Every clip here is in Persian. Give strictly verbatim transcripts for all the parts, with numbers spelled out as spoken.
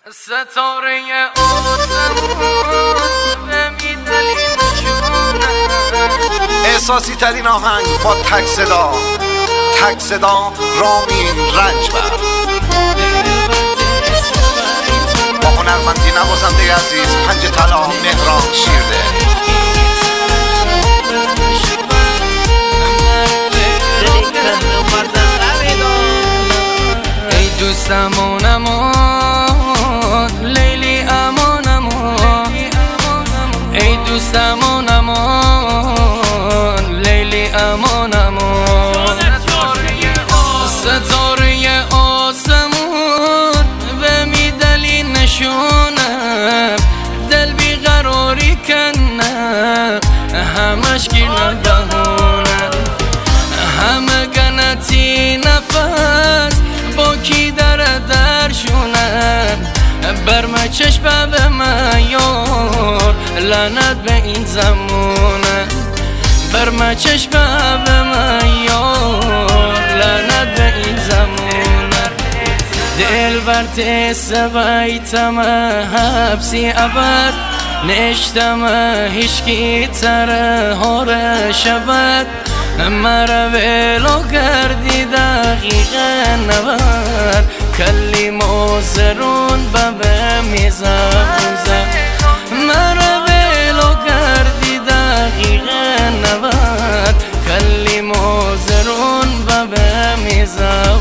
ستاره آسمون نمیدلی نشونه. احساسی ترین آهنگ با تک صدا تک صدا رامین رنجبر با هنرمندی نوازنده عزیز پنج طلا مهران شیرده. ای دوستم اونمون لیلی امانمون، ای دوستم اونمون لیلی امانمون. ستاره آسمون به میدلی نشونم، دل بیقراری کنم همش گیر ندهونم، همه گنتی نفس با کی در درشونم. برمه چشم به من یار لعنت به این زمونه، برمه چشم به من یار لعنت به این زمونه. دل برت سویتم حبسی ابد نشتم هیچکی تره هاره شبد، مرا ولو کردی دقیقه نبود کلی موزرون ببه میزم. مرا ولو کردی دقیقه نبود کلی موزرون ببه میزم.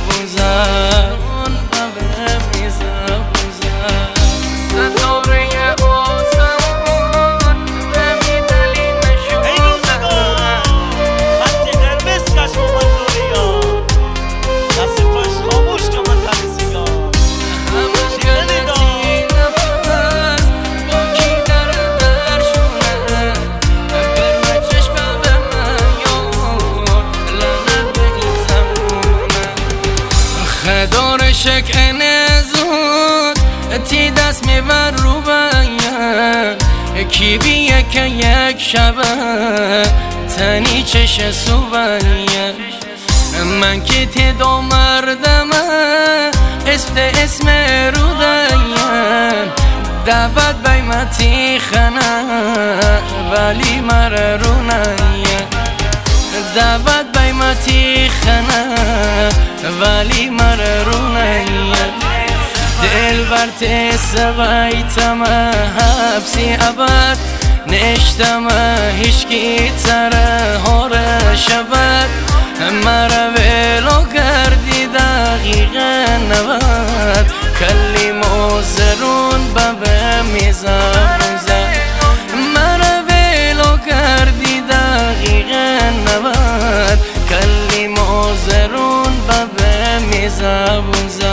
خدار شکن زود تی دست میبر رو باید کی بیه که یک شبه تنی چش سوبایه. من که تی دو مردمه اسم اسم رو دایم دعوت بیمتی خنه ولی مر رو نیه، دعوت بیمتی خنه ولی مر رو نیه. دل برت سویتم حبسی ابد نشتم هیچکی تره هاره شبد، مرا ولو کردی دقیقه نبود کلی موزرون ببه میزم. مرا ولو کردی دقیقه نبود کلی موزرون ببه میزم.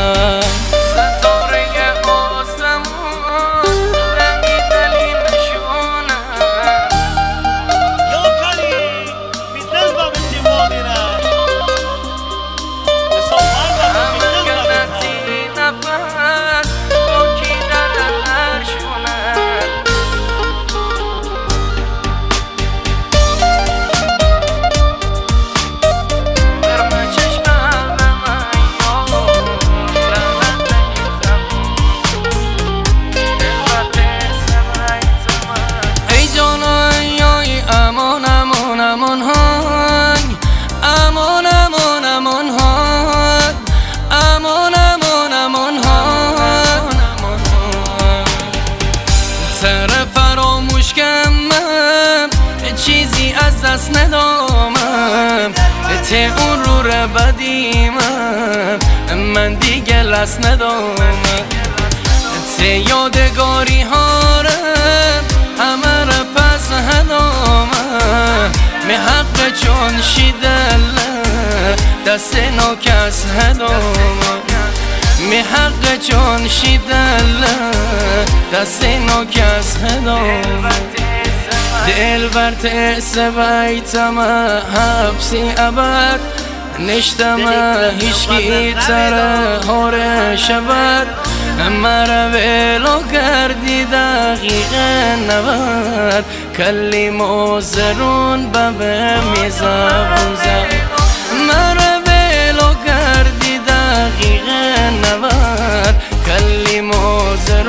سر فراموش کمم چیزی از دست ندامم، ته اون رو رو بدیمم من دیگه لست ندامم. ته یادگاری هارم همه را پس هدامم، می حق چون شیدل دست ناکس هدامم، می حق چون شیدل دست ناکس هدامم. دل برت سویتم حبسی ابد نشتم هیچکی تره هاره شبد، مرا ولو کردی دقیقه نبود کلی موزرون ببه میزم. مرا ولو کردی دقیقه نبود کلی موزرون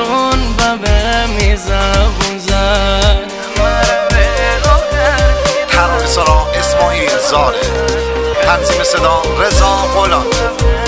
انتظاره. تنظیم صدا رضا غلام.